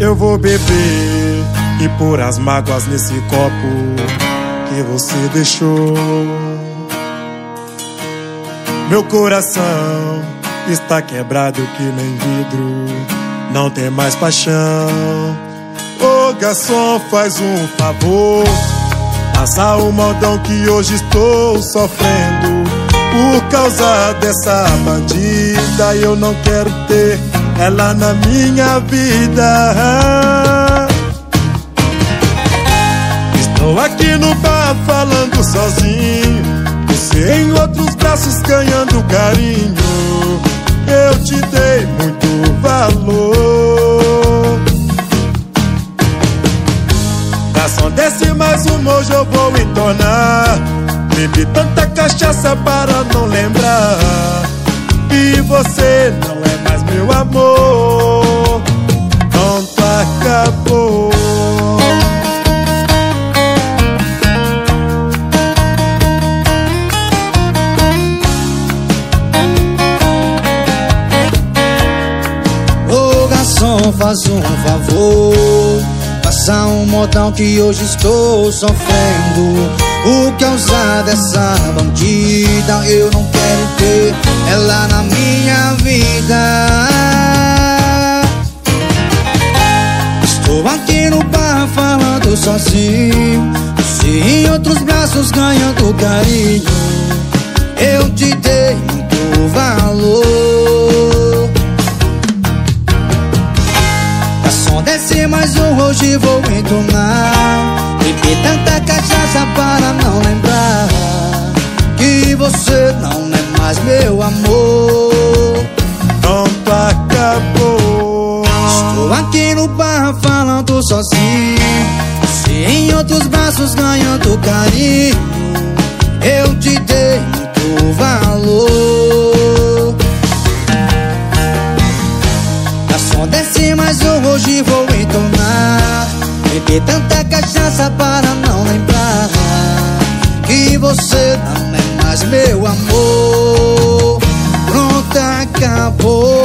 Eu vou beber e pôr as mágoas nesse copo que você deixou. Meu coração está quebrado que nem vidro, não tem mais paixão. Ô garçom, faz um favor, passa o modão que hoje estou sofrendo por causa dessa bandida. Eu não quero ter ela na minha vida. Estou aqui no bar falando sozinho, você em outros braços ganhando carinho. Eu te dei muito valor. Garçom, desce mais uma, hoje eu vou entornar. Bebi tanta cachaça para não lembrar que você não é mais meu amor. Pronto, acabou. Ô garçom, faz um favor, passa um modão que hoje estou sofrendo por causa dessa bandida. Eu não quero ter ela na minha vida. Estou aqui no bar falando sozinho, você em outros braços ganhando carinho. Eu te dei muito valor. Garçom, desce mais um, hoje vou entonar. Bebi tanta cachaça para não lembrar que você não é mais meu amor. Pronto, acabou. Estou aqui no bar falando sozinho, você em outros braços ganhando carinho. Eu te dei muito valor. Garçom, desce mais um, hoje vou entonar. Bebi tanta cachaça para não lembrar que você não é mais meu amor. Pronto, acabou.